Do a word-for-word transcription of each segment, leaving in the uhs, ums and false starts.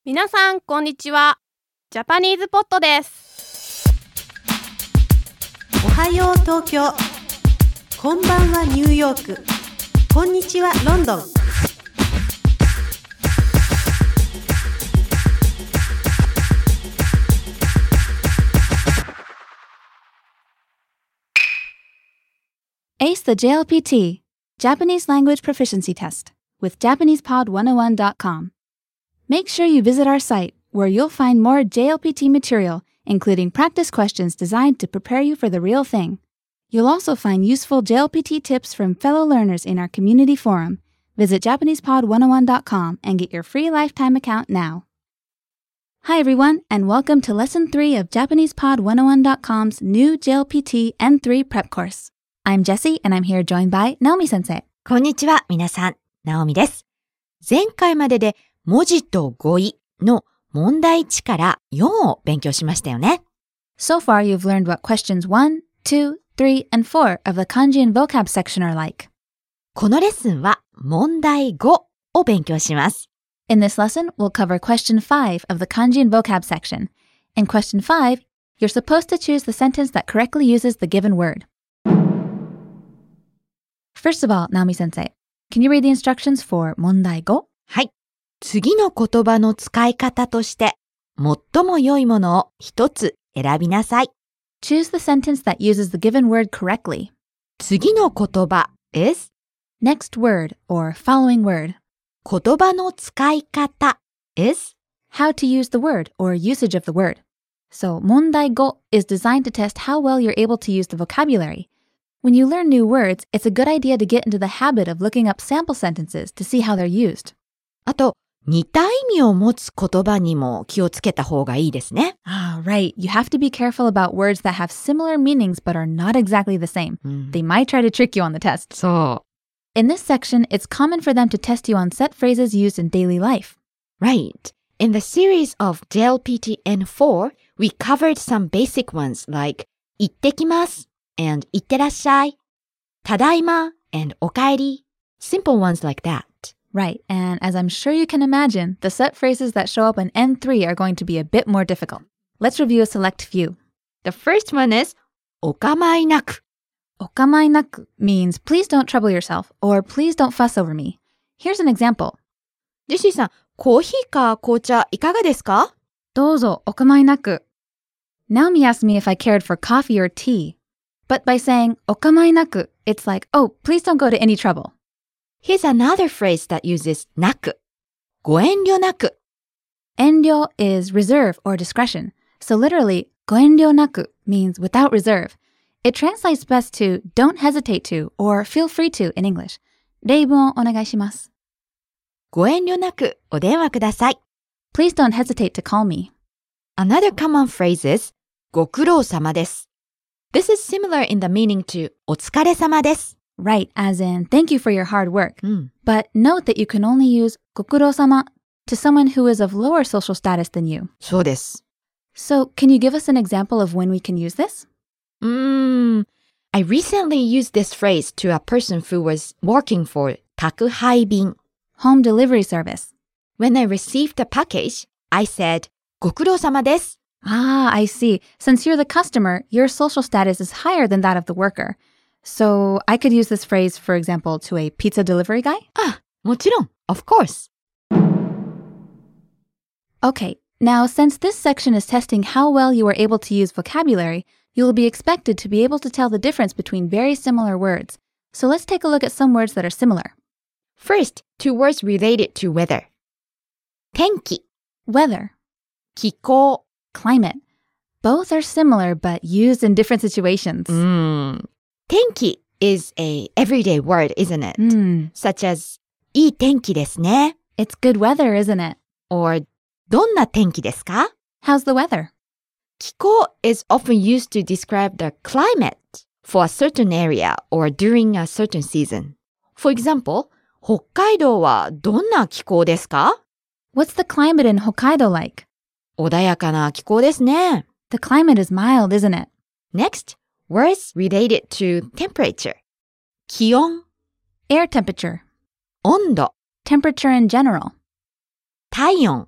皆さんこんにちは。ジャパニーズポットです。 おはよう東京、こんばんはニューヨーク、こんにちはロンドン。 Ace the J L P T, Japanese Language Proficiency Test, with Japanese Pod one oh one dot com. Make sure you visit our site, where you'll find more J L P T material, including practice questions designed to prepare you for the real thing. You'll also find useful J L P T tips from fellow learners in our community forum. Visit Japanese Pod one oh one dot com and get your free lifetime account now. Hi everyone, and welcome to Lesson three of Japanese Pod one oh one dot com's new J L P T N three prep course. I'm Jessie, and I'm here joined by Naomi sensei. こんにちは、皆さん。ナオミです。前回までで文字と語彙の問題いちからよんを勉強しましたよね。 So far, you've learned what questions one, two, three, and four of the kanji and vocab section are like. このレッスンは問題ごを勉強します。 In this lesson, we'll cover question five of the kanji and vocab section. In question five, you're supposed to choose the sentence that correctly uses the given word. First of all, Naomi sensei, can you read the instructions for 問題ご? はい。次の言葉の使い方として、最も良いものを一つ選びなさい。 Choose the sentence that uses the given word correctly. 次の言葉 is Next word or following word. 言葉の使い方 is How to use the word or usage of the word. So 問題ご is designed to test how well you're able to use the vocabulary. When you learn new words, it's a good idea to get into the habit of looking up sample sentences to see how they're used. あと、似た意味を持つ言葉にも気をつけた方がいいですね。 Ah, right. You have to be careful about words that have similar meanings but are not exactly the same. They might try to trick you on the test. そう。 In this section, it's common for them to test you on set phrases used in daily life. Right. In the series of J L P T N four, we covered some basic ones like 行ってきます and 行ってらっしゃい, ただいま and おかえり. Simple ones like that. Right, and as I'm sure you can imagine, the set phrases that show up in N three are going to be a bit more difficult. Let's review a select few. The first one is お構いなく. お構いなく means please don't trouble yourself or please don't fuss over me. Here's an example. ジェシーさん、コーヒーか紅茶いかがですか? どうぞお構いなく. Naomi asked me if I cared for coffee or tea. But by saying お構いなく, it's like, oh, please don't go to any trouble. Here's another phrase that uses なく. ご遠慮なく. 遠慮 is reserve or discretion. So literally, ご遠慮なく means without reserve. It translates best to don't hesitate to or feel free to in English. 例文をお願いします。 ご遠慮なくお電話ください. Please don't hesitate to call me. Another common phrase is ご苦労様です. This is similar in the meaning to お疲れ様です. Right, as in thank you for your hard work. Mm. But note that you can only use ご苦労様 to someone who is of lower social status than you. そうです. So, can you give us an example of when we can use this? Mm, I recently used this phrase to a person who was working for 宅配便. Home delivery service. When I received the package, I said ご苦労様です. Ah, I see. Since you're the customer, your social status is higher than that of the worker. So I could use this phrase, for example, to a pizza delivery guy? あ、もちろん, of course. Okay, now since this section is testing how well you are able to use vocabulary, you will be expected to be able to tell the difference between very similar words. So let's take a look at some words that are similar. First, two words related to weather. 天気, Weather, 気候, climate. Both are similar but used in different situations. Mm. 天気 is a everyday word, isn't it? Mm. Such as いい天気ですね. It's good weather, isn't it? Or どんな天気ですか? How's the weather? 気候 is often used to describe the climate for a certain area or during a certain season. For example, 北海道はどんな気候ですか? What's the climate in Hokkaido like? 穏やかな気候ですね. The climate is mild, isn't it? Next, words related to temperature. 気温, Air temperature. 温度, Temperature in general. 体温,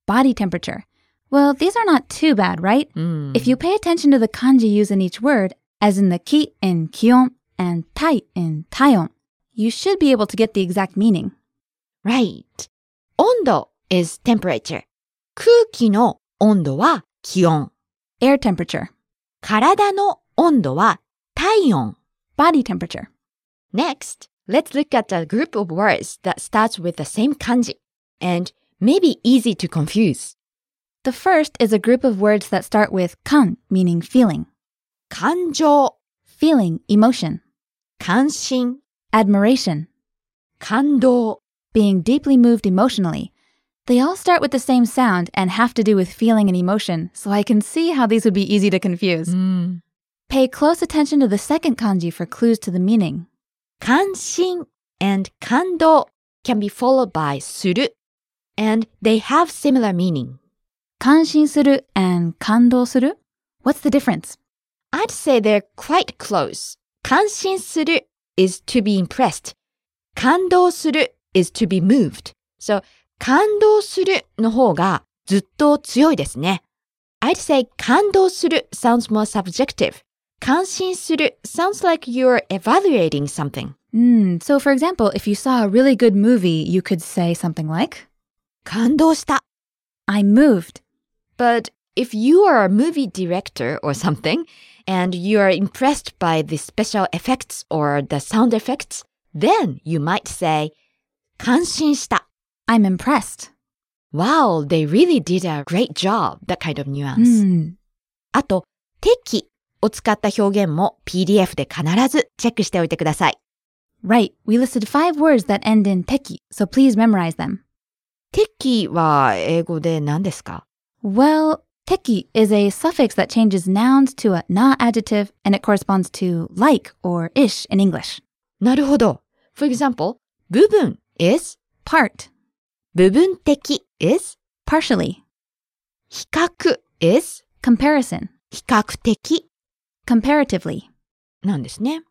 body temperature. Well, these are not too bad, right? Mm. If you pay attention to the kanji used in each word, as in the ki in kion and tai in taion, you should be able to get the exact meaning. Right. 温度 is temperature. 空気の温度は気温。 Air temperature, 体の温度は体温。 body temperature. Next, let's look at a group of words that starts with the same kanji and may be easy to confuse. The first is a group of words that start with kan, meaning feeling. 感情、 Feeling, emotion. 関心、 Admiration, 感動。 being deeply moved emotionally. They all start with the same sound and have to do with feeling and emotion, so I can see how these would be easy to confuse. Mm. Pay close attention to the second kanji for clues to the meaning. 関心 and 感動 can be followed by する and they have similar meaning. 感心する and 感動する? What's the difference? I'd say they're quite close. 感心する is to be impressed. 感動する is to be moved. So, 感動するの方がずっと強いですね。I'd say 感動する sounds more subjective. 感心する sounds like you're evaluating something. Mm, so for example, if you saw a really good movie, you could say something like, 感動した。 I'm moved. But if you are a movie director or something, and you are impressed by the special effects or the sound effects, then you might say, 感心した。 I'm impressed. Wow, they really did a great job. That kind of nuance. Mm. あと、適を使った表現も ピーディーエフ で必ずチェックしておいてください。 Right, we listed five words that end in teki, so please memorize them. 適は英語で何ですか？ Well, teki is a suffix that changes nouns to a na adjective, and it corresponds to like or ish in English. なるほど。For example, 部分 is Part, 部分的 is partially, 比較 is comparison, 比較的 comparatively. なんですね。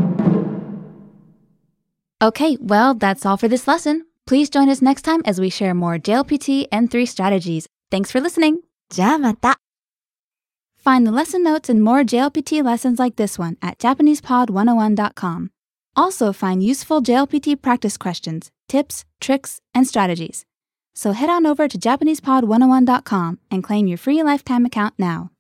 Okay, well, that's all for this lesson. Please join us next time as we share more J L P T N three strategies. Thanks for listening. じゃあまた。 Find the lesson notes and more J L P T lessons like this one at Japanese Pod one oh one dot com. Also find useful J L P T practice questions, tips, tricks, and strategies. So head on over to Japanese Pod one oh one dot com and claim your free lifetime account now.